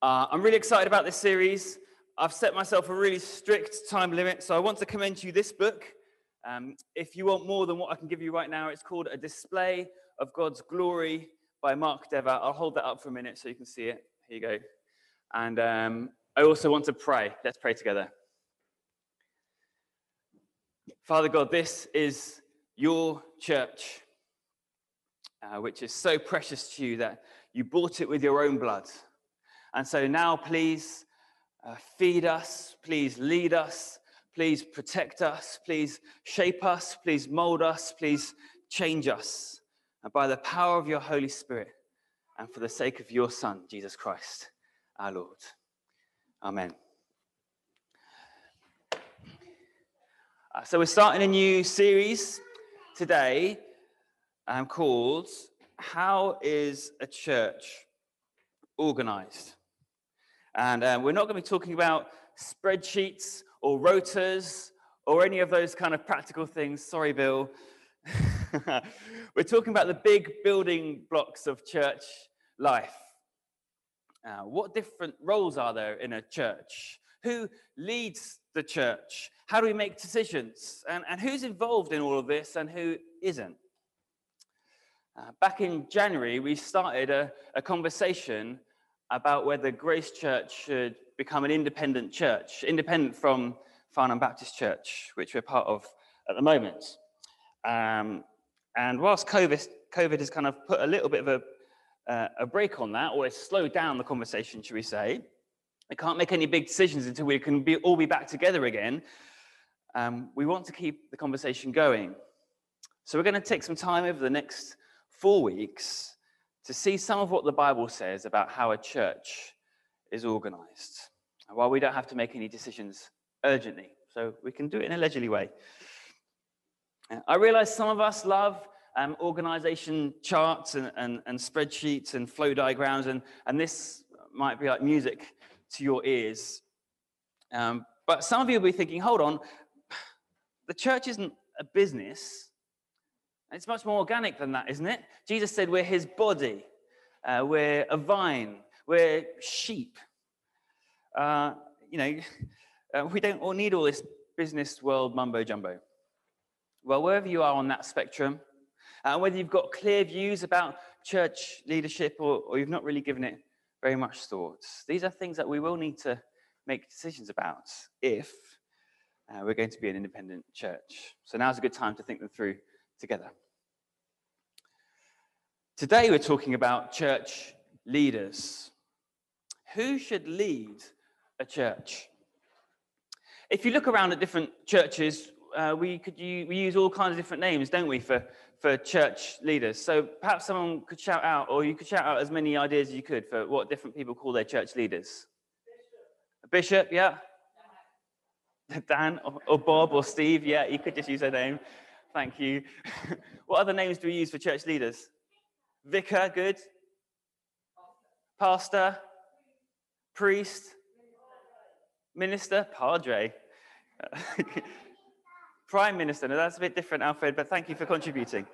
I'm really excited about this series. I've set myself a really strict time limit, so I want to commend you this book. If you want more than what I can give you right now, it's called A Display of God's Glory by Mark Dever. I'll hold that up for a minute so you can see it. Here you go. And I also want to pray. Let's pray together. Father God, this is your church, which is so precious to you that you bought it with your own blood. And so now, please feed us, please lead us, please protect us, please shape us, please mold us, please change us. And by the power of your Holy Spirit, and for the sake of your Son, Jesus Christ, our Lord. Amen. So we're starting a new series today called How is a Church Organized? And we're not going to be talking about spreadsheets or rotas or any of those kind of practical things. Sorry, Bill. We're talking about the big building blocks of church life. What different roles are there in a church? Who leads the church? How do we make decisions? And who's involved in all of this and who isn't? Back in January, we started a conversation about whether Grace Church should become an independent church, independent from Farnham Baptist Church, which we're part of at the moment. And whilst COVID has kind of put a little bit of a break on that, or it's slowed down the conversation, should we say, we can't make any big decisions until we can all be back together again. We want to keep the conversation going. So we're going to take some time over the next 4 weeks to see some of what the Bible says about how a church is organized, while we don't have to make any decisions urgently. So we can do it in a leisurely way. I realize some of us love organization charts and spreadsheets and flow diagrams, and this might be like music to your ears. But some of you will be thinking, hold on, the church isn't a business. It's much more organic than that, isn't it? Jesus said we're his body. We're a vine. We're sheep. We don't all need all this business world mumbo jumbo. Well, wherever you are on that spectrum, whether you've got clear views about church leadership or you've not really given it very much thought, these are things that we will need to make decisions about if we're going to be an independent church. So now's a good time to think them through together. Today we're talking about church leaders. Who should lead a church? If you look around at different churches, we use all kinds of different names, don't we, for church leaders? So perhaps someone could shout out, or you could shout out as many ideas as you could for what different people call their church leaders. Bishop, yeah. Dan, or Bob, or Steve, yeah, you could just use their name. Thank you. What other names do we use for church leaders? Vicar, good. Pastor. Priest. Minister. Padre. Prime Minister. Now that's a bit different, Alfred, but thank you for contributing.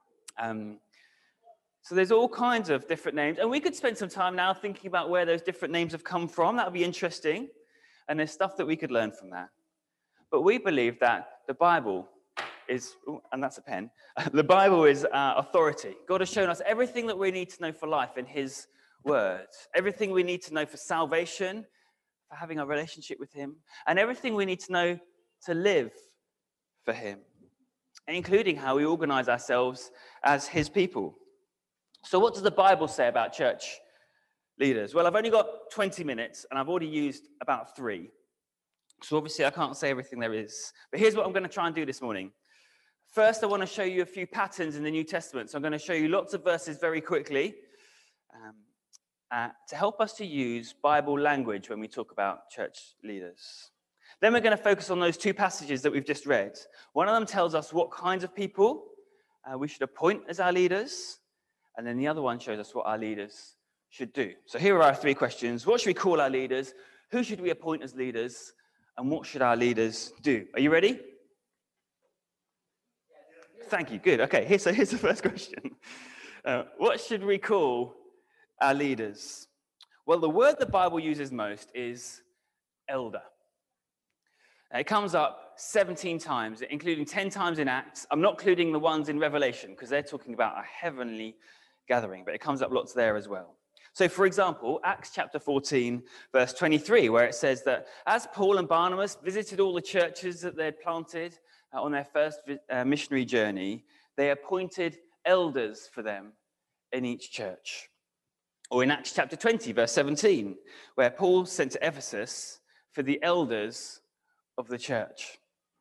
So there's all kinds of different names, and we could spend some time now thinking about where those different names have come from. That would be interesting, and there's stuff that we could learn from that. But we believe that the Bible is, and that's a pen, the Bible is authority. God has shown us everything that we need to know for life in his word. Everything we need to know for salvation, for having a relationship with him, and everything we need to know to live for him, including how we organize ourselves as his people. So what does the Bible say about church leaders? Well, I've only got 20 minutes, and I've already used about 3. So obviously I can't say everything there is. But here's what I'm going to try and do this morning. First, I want to show you a few patterns in the New Testament. So I'm going to show you lots of verses very quickly to help us to use Bible language when we talk about church leaders. Then we're going to focus on those 2 passages that we've just read. One of them tells us what kinds of people we should appoint as our leaders. And then the other one shows us what our leaders should do. So here are our 3 questions. What should we call our leaders? Who should we appoint as leaders? And what should our leaders do? Are you ready? Thank you. Good. Okay, here's the first question. What should we call our leaders? Well, the word the Bible uses most is elder. It comes up 17 times, including 10 times in Acts. I'm not including the ones in Revelation because they're talking about a heavenly gathering, but it comes up lots there as well. So, for example, Acts chapter 14, verse 23, where it says that as Paul and Barnabas visited all the churches that they'd planted on their first missionary journey, they appointed elders for them in each church. Or in Acts chapter 20, verse 17, where Paul sent to Ephesus for the elders of the church.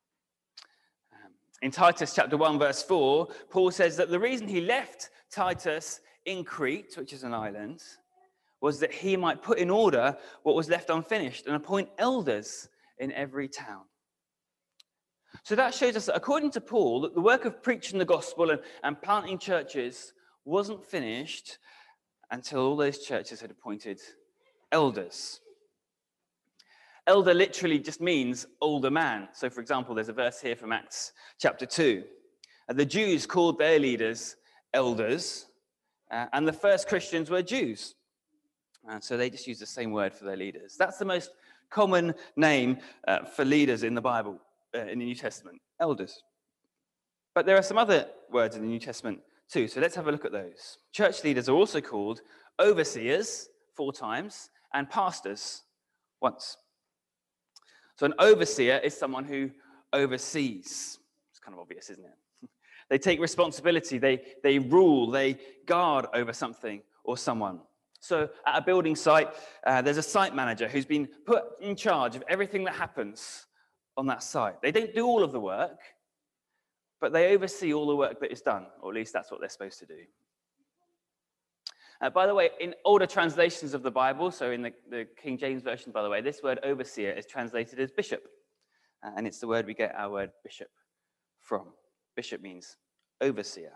In Titus chapter 1, verse 4, Paul says that the reason he left Titus in Crete, which is an island, was that he might put in order what was left unfinished and appoint elders in every town. So that shows us that according to Paul, that the work of preaching the gospel and planting churches wasn't finished until all those churches had appointed elders. Elder literally just means older man. So, for example, there's a verse here from Acts chapter 2. The Jews called their leaders elders, and the first Christians were Jews. And so they just use the same word for their leaders. That's the most common name for leaders in the Bible, in the New Testament, elders. But there are some other words in the New Testament too, so let's have a look at those. Church leaders are also called overseers 4 times and pastors once. So an overseer is someone who oversees. It's kind of obvious, isn't it? They take responsibility, they rule, they guard over something or someone. So at a building site, there's a site manager who's been put in charge of everything that happens on that site. They don't do all of the work, but they oversee all the work that is done, or at least that's what they're supposed to do. By the way, in older translations of the Bible, so in the King James Version, by the way, this word overseer is translated as bishop. And it's the word we get our word bishop from. Bishop means overseer.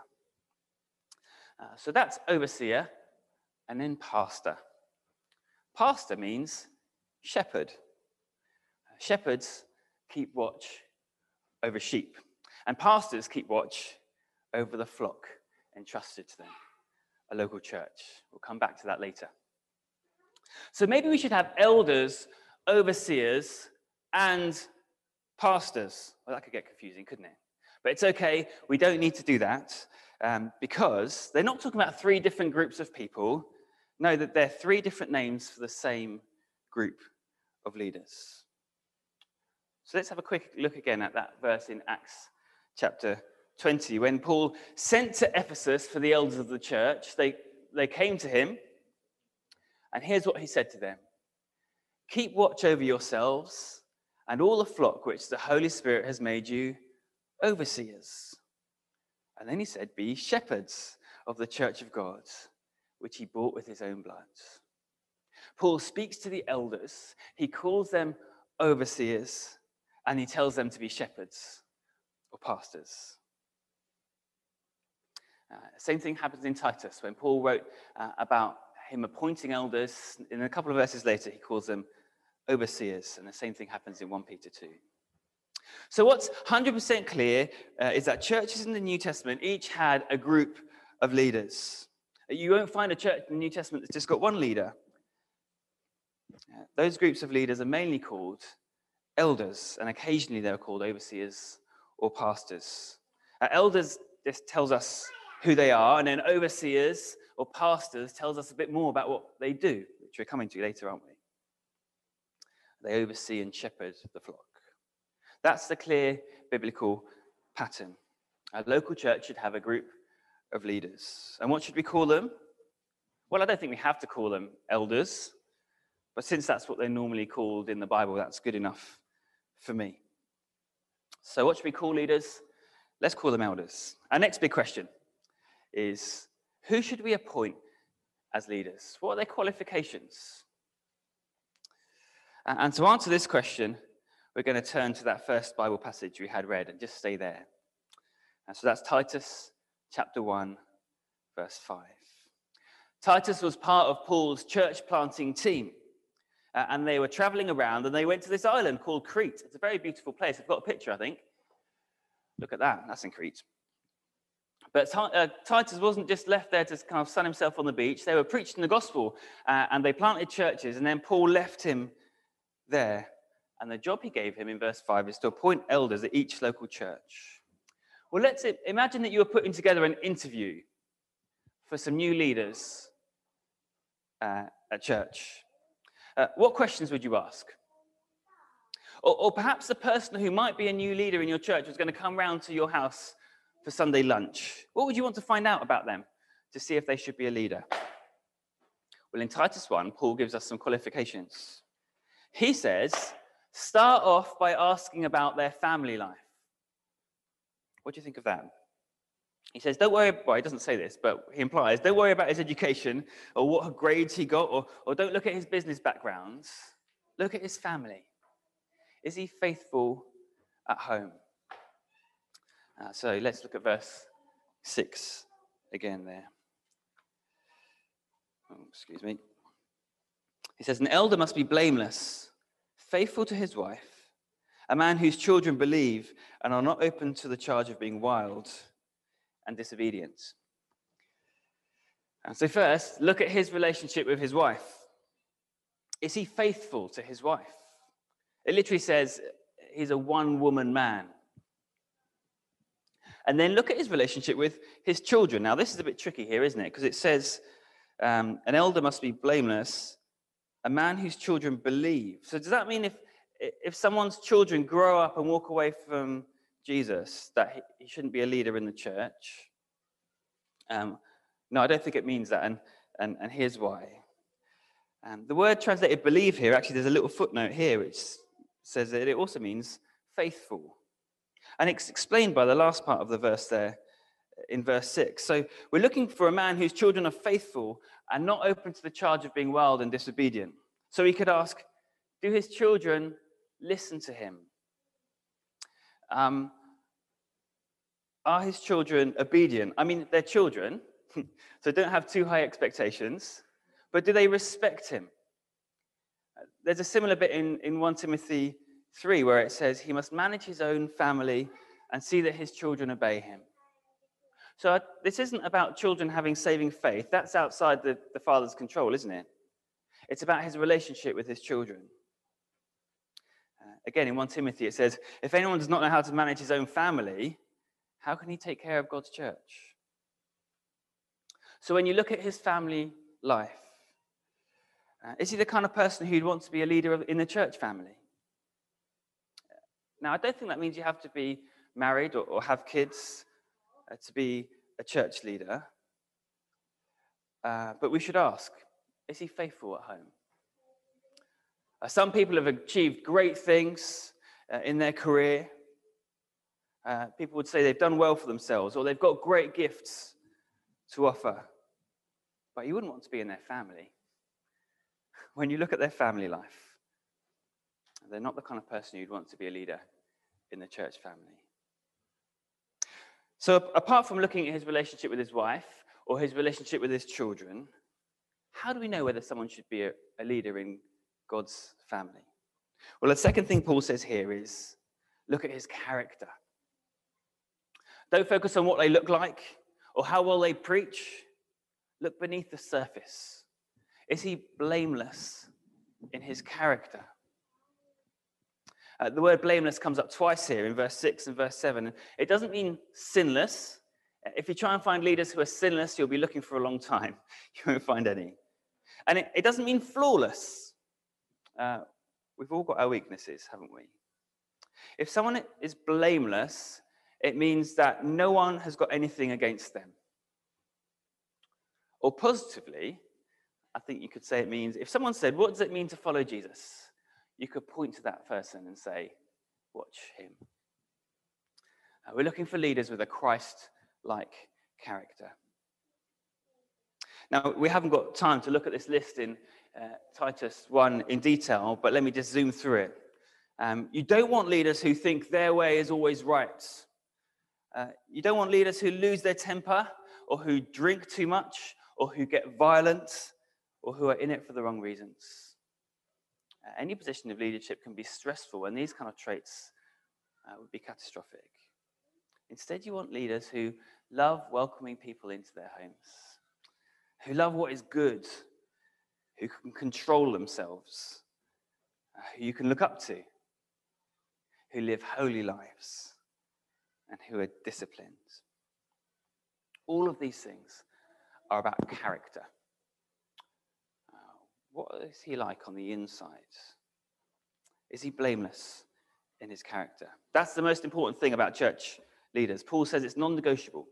So that's overseer, and then pastor. Pastor means shepherd. Shepherds keep watch over sheep, and pastors keep watch over the flock entrusted to them, a local church. We'll come back to that later. So maybe we should have elders, overseers, and pastors. Well, that could get confusing, couldn't it? But it's okay, we don't need to do that, because they're not talking about 3 different groups of people. No, that they're 3 different names for the same group of leaders. So let's have a quick look again at that verse in Acts chapter 20. When Paul sent to Ephesus for the elders of the church, they came to him, and here's what he said to them. Keep watch over yourselves and all the flock which the Holy Spirit has made you overseers. And then he said, be shepherds of the church of God, which he bought with his own blood. Paul speaks to the elders, he calls them overseers, and he tells them to be shepherds or pastors. Same thing happens in Titus when Paul wrote about him appointing elders. In a couple of verses later, he calls them overseers, and the same thing happens in 1 Peter 2. So what's 100% clear is that churches in the New Testament each had a group of leaders. You won't find a church in the New Testament that's just got one leader. Those groups of leaders are mainly called elders, and occasionally they're called overseers or pastors. Elders just tells us who they are, and then overseers or pastors tells us a bit more about what they do, which we're coming to later, aren't we? They oversee and shepherd the flock. That's the clear biblical pattern. A local church should have a group of leaders. And what should we call them? Well, I don't think we have to call them elders, but since that's what they're normally called in the Bible, that's good enough for me. So what should we call leaders? Let's call them elders. Our next big question is, who should we appoint as leaders? What are their qualifications? And to answer this question, we're going to turn to that first Bible passage we had read and just stay there. And so that's Titus chapter 1, verse 5. Titus was part of Paul's church planting team. And they were traveling around, and they went to this island called Crete. It's a very beautiful place. I've got a picture, I think. Look at that. That's in Crete. But Titus wasn't just left there to kind of sun himself on the beach. They were preaching the gospel and they planted churches, and then Paul left him there. And the job he gave him in verse 5 is to appoint elders at each local church. Well, let's imagine that you were putting together an interview for some new leaders at church. What questions would you ask? Or perhaps the person who might be a new leader in your church was going to come round to your house for Sunday lunch. What would you want to find out about them to see if they should be a leader? Well, in Titus 1, Paul gives us some qualifications. He says, start off by asking about their family life. What do you think of that? He says, don't worry, well, he doesn't say this, but he implies, don't worry about his education or what grades he got, or don't look at his business backgrounds. Look at his family. Is he faithful at home? So let's look at verse 6 again there. Oh, excuse me. He says, an elder must be blameless, faithful to his wife, a man whose children believe and are not open to the charge of being wild and disobedient. And so first, look at his relationship with his wife. Is he faithful to his wife? It literally says he's a one-woman man. And then look at his relationship with his children. Now, this is a bit tricky here, isn't it? Because it says an elder must be blameless, a man whose children believe. So does that mean if someone's children grow up and walk away from Jesus, that he shouldn't be a leader in the church? No, I don't think it means that, and here's why. The word translated believe here, actually there's a little footnote here which says that it also means faithful. And it's explained by the last part of the verse there in verse 6. So we're looking for a man whose children are faithful and not open to the charge of being wild and disobedient. So we could ask, do his children listen to him? Are his children obedient? I mean, they're children, so don't have too high expectations. But do they respect him? There's a similar bit in 1 Timothy 3 where it says he must manage his own family and see that his children obey him. So this isn't about children having saving faith. That's outside the father's control, isn't it? It's about his relationship with his children. Again, in 1 Timothy it says, if anyone does not know how to manage his own family, how can he take care of God's church? So when you look at his family life, is he the kind of person who'd want to be a leader in the church family? Now, I don't think that means you have to be married or have kids to be a church leader. But we should ask, is he faithful at home? Some people have achieved great things in their career. People would say they've done well for themselves or they've got great gifts to offer. But you wouldn't want to be in their family. When you look at their family life, they're not the kind of person you'd want to be a leader in the church family. So apart from looking at his relationship with his wife or his relationship with his children, how do we know whether someone should be a leader in God's family? Well, the second thing Paul says here is look at his character. Don't focus on what they look like or how well they preach. Look beneath the surface. Is he blameless in his character? The word blameless comes up twice here in verse 6 and verse 7. It doesn't mean sinless. If you try and find leaders who are sinless, you'll be looking for a long time. You won't find any. And it doesn't mean flawless. We've all got our weaknesses, haven't we? If someone is blameless, it means that no one has got anything against them. Or positively, I think you could say it means, if someone said, what does it mean to follow Jesus? You could point to that person and say, watch him. We're looking for leaders with a Christ-like character. Now, we haven't got time to look at this list in Titus 1 in detail, but let me just zoom through it. You don't want leaders who think their way is always right. You don't want leaders who lose their temper or who drink too much or who get violent or who are in it for the wrong reasons. Any position of leadership can be stressful, and these kind of traits would be catastrophic. Instead, you want leaders who love welcoming people into their homes, who love what is good, who can control themselves, who you can look up to, who live holy lives, and who are disciplined. All of these things are about character. What is he like on the inside? Is he blameless in his character? That's the most important thing about church leaders. Paul says it's non-negotiable.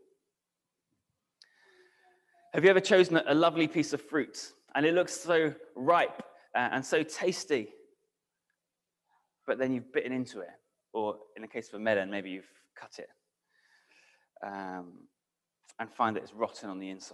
Have you ever chosen a lovely piece of fruit and it looks so ripe and so tasty, but then you've bitten into it, or in the case of a melon, maybe you've cut it and find that it's rotten on the inside?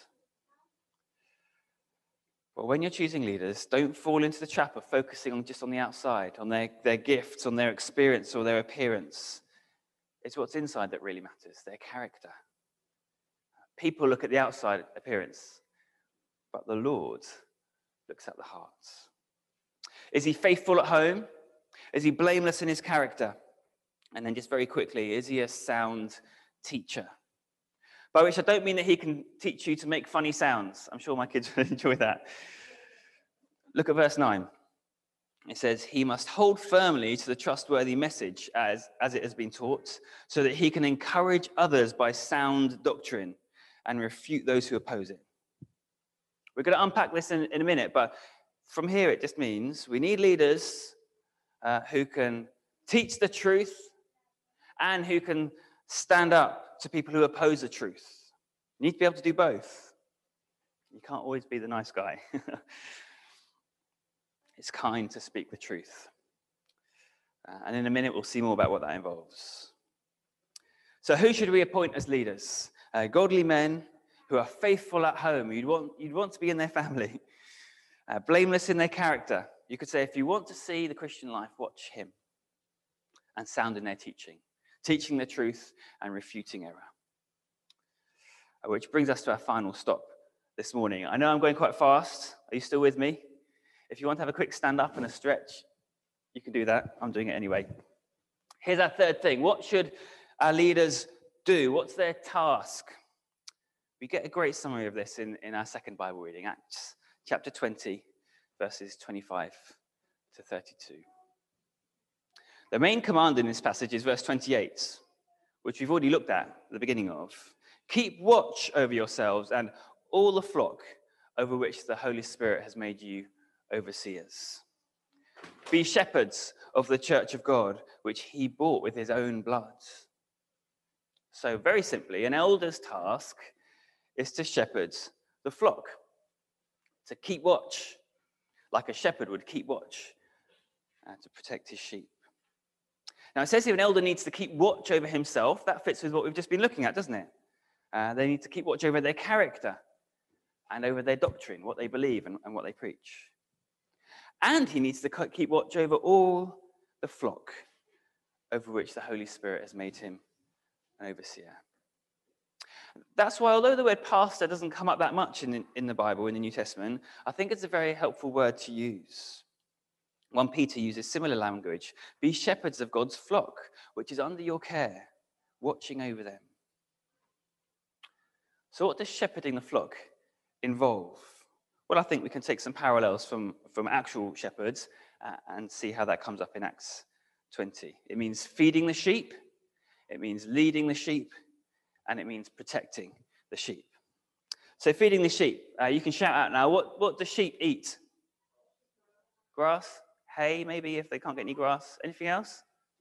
Well, when you're choosing leaders, don't fall into the trap of focusing on just on the outside, on their gifts, on their experience or their appearance. It's what's inside that really matters, their character. People look at the outside appearance, but the Lord looks at the hearts. Is he faithful at home? Is he blameless in his character? And then just very quickly, is he a sound teacher? By which I don't mean that he can teach you to make funny sounds. I'm sure my kids will enjoy that. Look at verse 9. It says, he must hold firmly to the trustworthy message as it has been taught, so that he can encourage others by sound doctrine and refute those who oppose it. We're going to unpack this in a minute, but from here it just means we need leaders who can teach the truth and who can stand up to people who oppose the truth. You need to be able to do both. You can't always be the nice guy. It's kind to speak the truth. And in a minute, we'll see more about what that involves. So who should we appoint as leaders? Godly men who are faithful at home. You'd want to be in their family. Blameless in their character. You could say, if you want to see the Christian life, watch him. And sound in their teaching. Teaching the truth and refuting error. Which brings us to our final stop this morning. I know I'm going quite fast. Are you still with me? If you want to have a quick stand up and a stretch, you can do that. I'm doing it anyway. Here's our third thing. What should our leaders do? What's their task? We get a great summary of this in our second Bible reading, Acts chapter 20, verses 25 to 32. The main command in this passage is verse 28, which we've already looked at the beginning of. Keep watch over yourselves and all the flock over which the Holy Spirit has made you overseers. Be shepherds of the church of God, which he bought with his own blood. So very simply, an elder's task is to shepherd the flock, to keep watch, like a shepherd would keep watch, to protect his sheep. Now it says here an elder needs to keep watch over himself. That fits with what we've just been looking at, doesn't it? They need to keep watch over their character and over their doctrine, what they believe and what they preach. And he needs to keep watch over all the flock over which the Holy Spirit has made him an overseer. That's why, although the word pastor doesn't come up that much in the Bible, in the New Testament, I think it's a very helpful word to use. 1 Peter uses similar language. Be shepherds of God's flock, which is under your care, watching over them. So what does shepherding the flock involve? Well, I think we can take some parallels from actual shepherds and see how that comes up in Acts 20. It means feeding the sheep, it means leading the sheep, and it means protecting the sheep. So feeding the sheep, you can shout out now, what do sheep eat? Grass? Hay, maybe, if they can't get any grass. Anything else?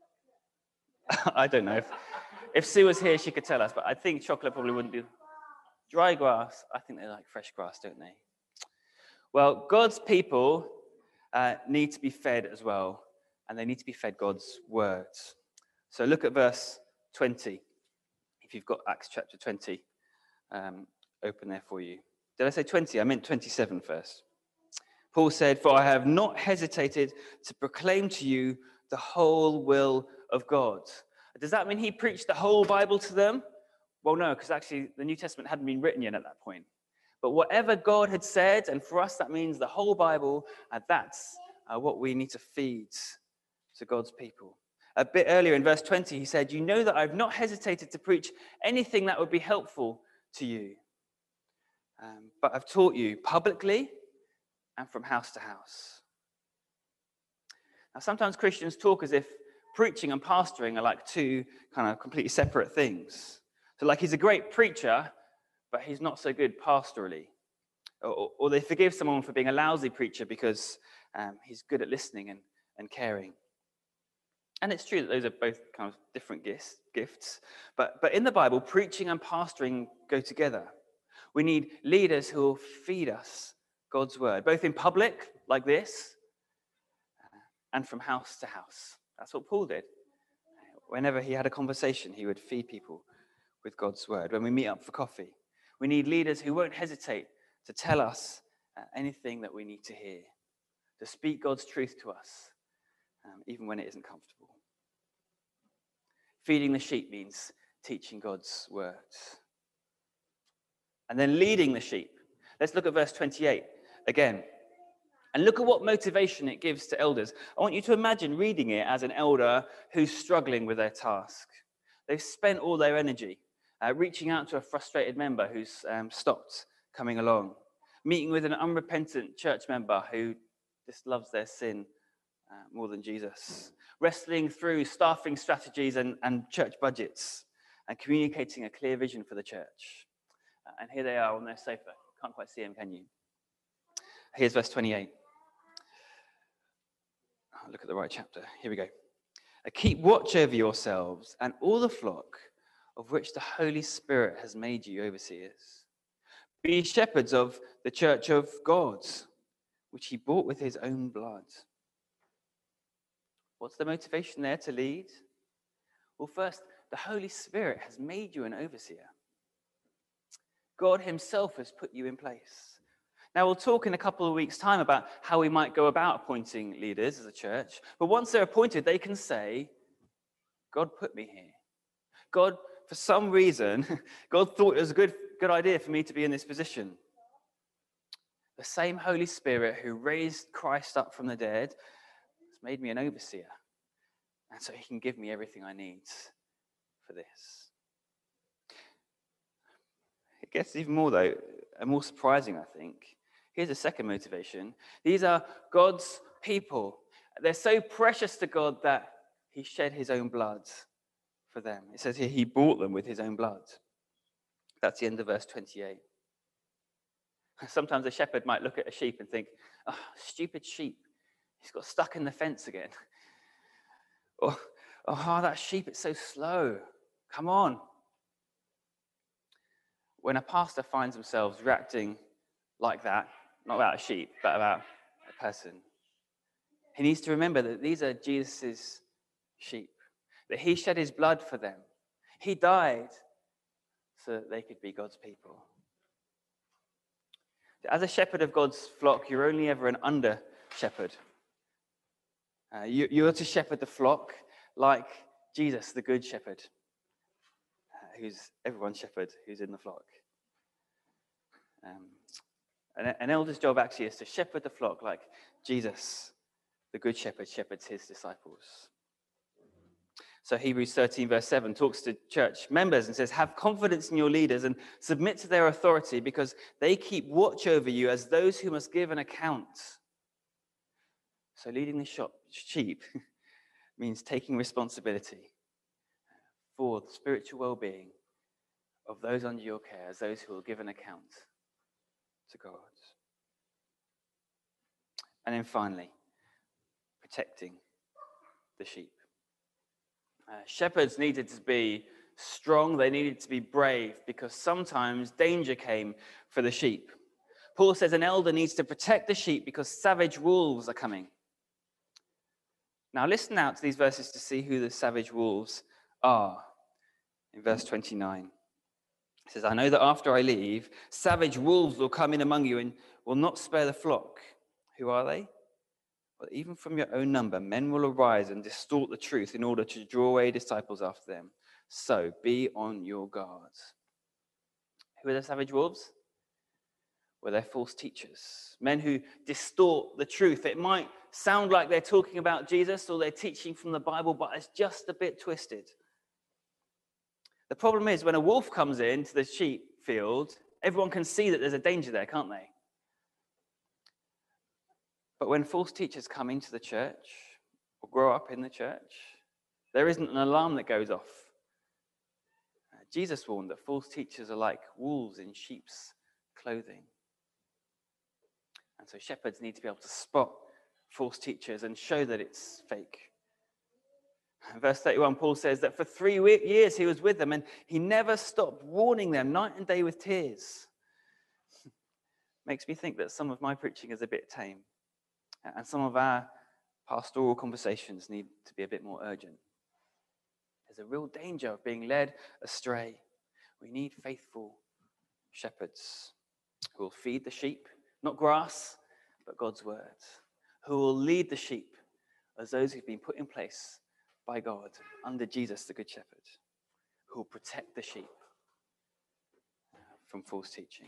I don't know. If Sue was here, she could tell us, but I think chocolate probably wouldn't be. Dry grass, I think they like fresh grass, don't they? Well, God's people need to be fed as well, and they need to be fed God's words. So look at verse 20, if you've got Acts chapter 20 open there for you. Did I say 20? I meant 27 first. Paul said, for I have not hesitated to proclaim to you the whole will of God. Does that mean he preached the whole Bible to them? Well, no, because actually the New Testament hadn't been written yet at that point. But whatever God had said, and for us that means the whole Bible, that's what we need to feed to God's people. A bit earlier in verse 20, he said, "You know that I've not hesitated to preach anything that would be helpful to you. But I've taught you publicly and from house to house." Now, sometimes Christians talk as if preaching and pastoring are like two kind of completely separate things. So like he's a great preacher, but he's not so good pastorally. Or they forgive someone for being a lousy preacher because he's good at listening and caring. And it's true that those are both kind of different gifts. But in the Bible, preaching and pastoring go together. We need leaders who will feed us God's word, both in public, like this, and from house to house. That's what Paul did. Whenever he had a conversation, he would feed people with God's word. When we meet up for coffee, we need leaders who won't hesitate to tell us anything that we need to hear, to speak God's truth to us, even when it isn't comfortable. Feeding the sheep means teaching God's words. And then leading the sheep. Let's look at verse 28 again. And look at what motivation it gives to elders. I want you to imagine reading it as an elder who's struggling with their task. They've spent all their energy reaching out to a frustrated member who's stopped coming along, meeting with an unrepentant church member who just loves their sin more than Jesus, wrestling through staffing strategies and church budgets, and communicating a clear vision for the church. And here they are on their sofa. Can't quite see them, can you? Here's verse 28. Look at the right chapter. Here we go. Keep watch over yourselves and all the flock of which the Holy Spirit has made you overseers. Be shepherds of the church of God, which he bought with his own blood. What's the motivation there to lead? Well, first, the Holy Spirit has made you an overseer. God himself has put you in place. Now, we'll talk in a couple of weeks' time about how we might go about appointing leaders as a church. But once they're appointed, they can say, God put me here. God, for some reason, God thought it was a good idea for me to be in this position. The same Holy Spirit who raised Christ up from the dead has made me an overseer. And so he can give me everything I need for this. It gets even more, though, and more surprising, I think. Here's a second motivation. These are God's people. They're so precious to God that he shed his own blood for them. It says here he bought them with his own blood. That's the end of verse 28. Sometimes a shepherd might look at a sheep and think, oh, stupid sheep. He's got stuck in the fence again. Or, oh, that sheep, it's so slow. Come on. When a pastor finds themselves reacting like that, not about a sheep, but about a person, he needs to remember that these are Jesus' sheep, that he shed his blood for them. He died so that they could be God's people. As a shepherd of God's flock, you're only ever an under shepherd. You're to shepherd the flock like Jesus, the good shepherd, who's everyone's shepherd who's in the flock. An elder's job actually is to shepherd the flock like Jesus, the good shepherd, shepherds his disciples. So Hebrews 13 verse 7 talks to church members and says, have confidence in your leaders and submit to their authority because they keep watch over you as those who must give an account. So leading the sheep means taking responsibility for the spiritual well-being of those under your care as those who will give an account to God. And then finally, protecting the sheep. Shepherds needed to be strong, they needed to be brave because sometimes danger came for the sheep. Paul says an elder needs to protect the sheep because savage wolves are coming. Now listen out to these verses to see who the savage wolves are. In verse 29, it says, I know that after I leave, savage wolves will come in among you and will not spare the flock. Who are they? Well, even from your own number, men will arise and distort the truth in order to draw away disciples after them. So be on your guard. Who are the savage wolves? Well, they're false teachers, men who distort the truth. It might sound like they're talking about Jesus or they're teaching from the Bible, but it's just a bit twisted. The problem is when a wolf comes into the sheep field, everyone can see that there's a danger there, can't they? But when false teachers come into the church or grow up in the church, there isn't an alarm that goes off. Jesus warned that false teachers are like wolves in sheep's clothing. And so shepherds need to be able to spot false teachers and show that it's fake. In verse 31, Paul says that for 3 years he was with them and he never stopped warning them night and day with tears. Makes me think that some of my preaching is a bit tame. And some of our pastoral conversations need to be a bit more urgent. There's a real danger of being led astray. We need faithful shepherds who will feed the sheep, not grass, but God's word, who will lead the sheep as those who've been put in place by God under Jesus, the Good Shepherd, who will protect the sheep from false teaching.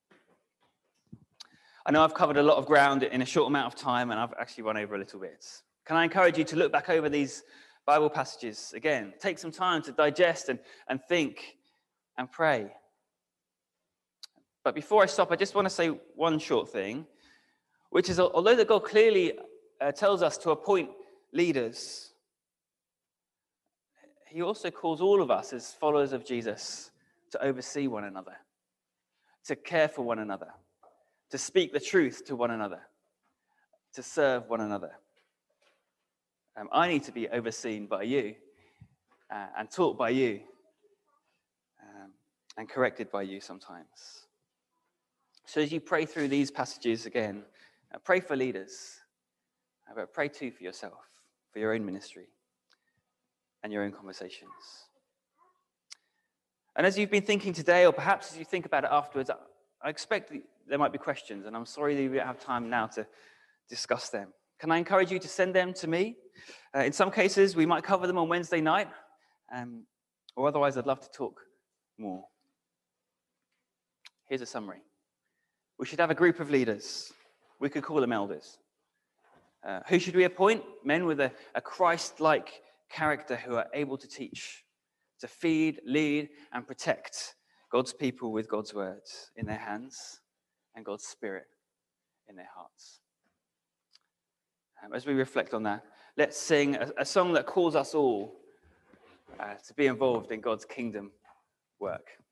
I know I've covered a lot of ground in a short amount of time, and I've actually run over a little bit. Can I encourage you to look back over these Bible passages again? Take some time to digest and think and pray. But before I stop, I just want to say one short thing, which is, although that God clearly tells us to appoint leaders, he also calls all of us as followers of Jesus to oversee one another, to care for one another, to speak the truth to one another, to serve one another. I need to be overseen by you and taught by you and corrected by you sometimes. So as you pray through these passages again, pray for leaders, but pray too for yourself, for your own ministry and your own conversations. And as you've been thinking today, or perhaps as you think about it afterwards, I expect there might be questions, and I'm sorry that we don't have time now to discuss them. Can I encourage you to send them to me? In some cases, we might cover them on Wednesday night, or otherwise I'd love to talk more. Here's a summary. We should have a group of leaders. We could call them elders. Who should we appoint? Men with a Christ-like character who are able to teach, to feed, lead, and protect God's people with God's words in their hands and God's Spirit in their hearts. As we reflect on that, let's sing a song that calls us all to be involved in God's kingdom work.